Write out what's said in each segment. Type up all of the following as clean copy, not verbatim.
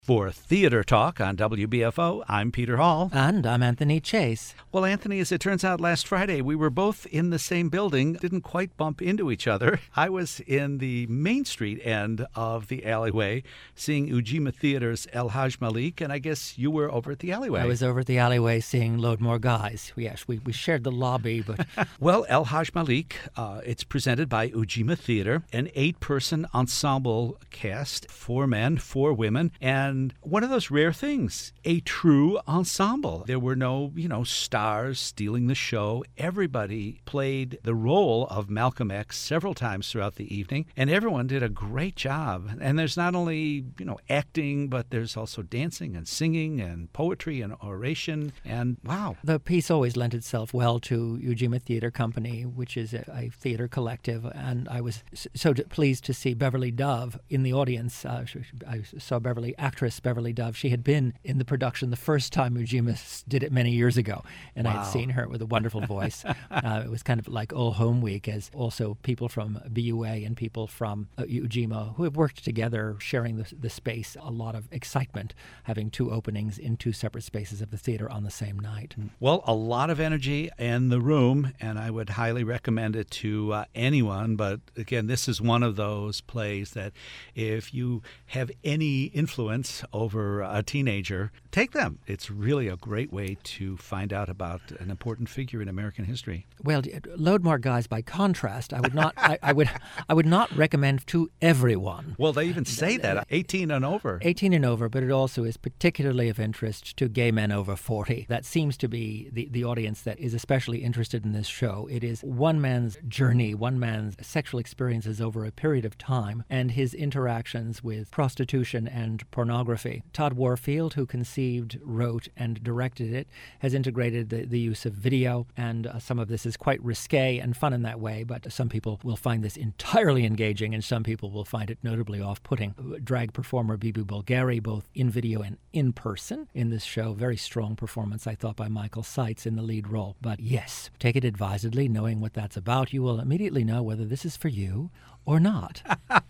For Theater Talk on WBFO, I'm Peter Hall. And I'm Anthony Chase. Well, Anthony, as it turns out, last Friday we were both in the same building, didn't quite bump into each other. I was in the Main Street end of the alleyway seeing Ujima Theater's El Haj Malik, and I guess you were over at the alleyway. I was over at the alleyway seeing Load More Guys. Yes, we shared the lobby, but... Well, El Haj Malik, it's presented by Ujima Theater, an 8-person ensemble cast, 4 men, 4 women, and one of those rare things, a true ensemble. There were no, stars stealing the show. Everybody played the role of Malcolm X several times throughout the evening, and everyone did a great job. And there's not only, acting, but there's also dancing and singing and poetry and oration, and wow. The piece always lent itself well to Ujima Theater Company, which is a theater collective, and I was so pleased to see Beverly Dove in the audience. I saw actress Beverly Dove. She had been in the production the first time Ujima did it many years ago, and wow. I had seen her with a wonderful voice. It was kind of like All Home Week, as also people from BUA and people from Ujima who have worked together, sharing the space. A lot of excitement, having 2 openings in 2 separate spaces of the theater on the same night. Well, a lot of energy in the room, and I would highly recommend it to anyone. But again, this is one of those plays that if you have any influence over a teenager, take them. It's really a great way to find out about an important figure in American history. Well, Load More Guys, by contrast, I would not I would not recommend to everyone. Well, they even say that 18 and over. 18 and over, but it also is particularly of interest to gay men over 40. That seems to be the audience that is especially interested in this show. It is one man's journey, one man's sexual experiences over a period of time, and his interactions with prostitution and pornography. Todd Warfield, who conceived, wrote, and directed it, has integrated the use of video, and some of this is quite risque and fun in that way, but some people will find this entirely engaging, and some people will find it notably off-putting. Drag performer Bibi Bulgari, both in video and in person in this show. Very strong performance, I thought, by Michael Seitz in the lead role. But yes, take it advisedly, knowing what that's about. You will immediately know whether this is for you or not.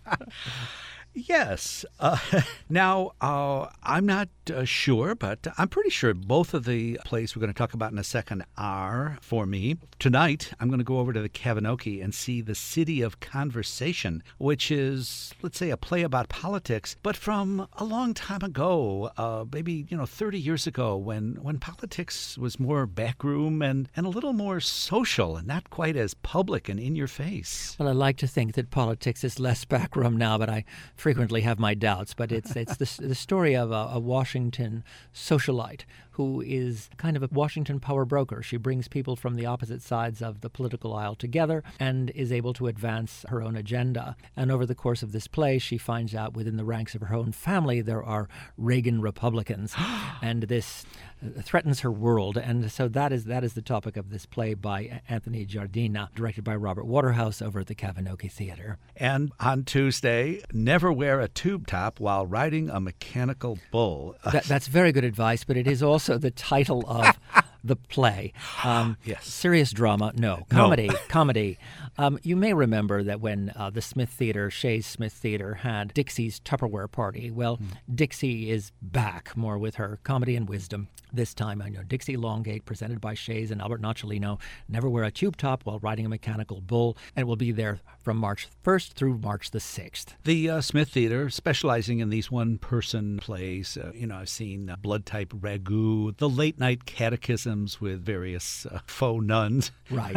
Yes. Now, I'm not sure, but I'm pretty sure both of the plays we're going to talk about in a second are for me. Tonight, I'm going to go over to the Kavinoky and see The City of Conversation, which is, let's say, a play about politics, but from a long time ago, maybe, 30 years ago, when politics was more backroom and a little more social and not quite as public and in your face. Well, I like to think that politics is less backroom now, but I frequently have my doubts, but it's the story of a Washington socialite who is kind of a Washington power broker. She brings people from the opposite sides of the political aisle together and is able to advance her own agenda. And over the course of this play, she finds out within the ranks of her own family there are Reagan Republicans, and this threatens her world. And so that is the topic of this play by Anthony Giardina, directed by Robert Waterhouse over at the Kavinoky Theater. And on Tuesday, never wear a tube top while riding a mechanical bull. That's very good advice, but it is also the title of the play. Yes. Serious drama? No. Comedy. No. Comedy. You may remember that when the Smith Theater, Shays Smith Theater, had Dixie's Tupperware Party. Well, Dixie is back more with her comedy and wisdom. This time, I know Dixie Longgate, presented by Shays and Albert Nocciolino, never wear a tube top while riding a mechanical bull, and will be there from March 1st through March the 6th. The Smith Theater, specializing in these one-person plays. I've seen Blood Type Ragu, the late-night catechisms with various faux nuns. Right.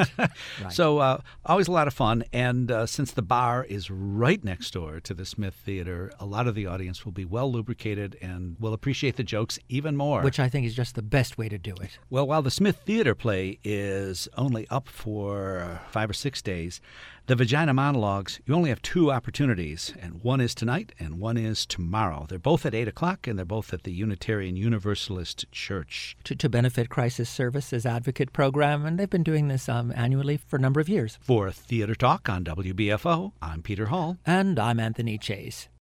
So always a lot of fun, and since the bar is right next door to the Smith Theater, a lot of the audience will be well lubricated and will appreciate the jokes even more. Which I think is just the best way to do it. Well, while the Smith Theater play is only up for 5 or 6 days, the Vagina Monologues, you only have 2 opportunities, and one is tonight and one is tomorrow. They're both at 8 o'clock, and they're both at the Unitarian Universalist Church. To benefit Crisis Services Advocate Program, and they've been doing this annually for a number of years. For Theater Talk on WBFO, I'm Peter Hall. And I'm Anthony Chase.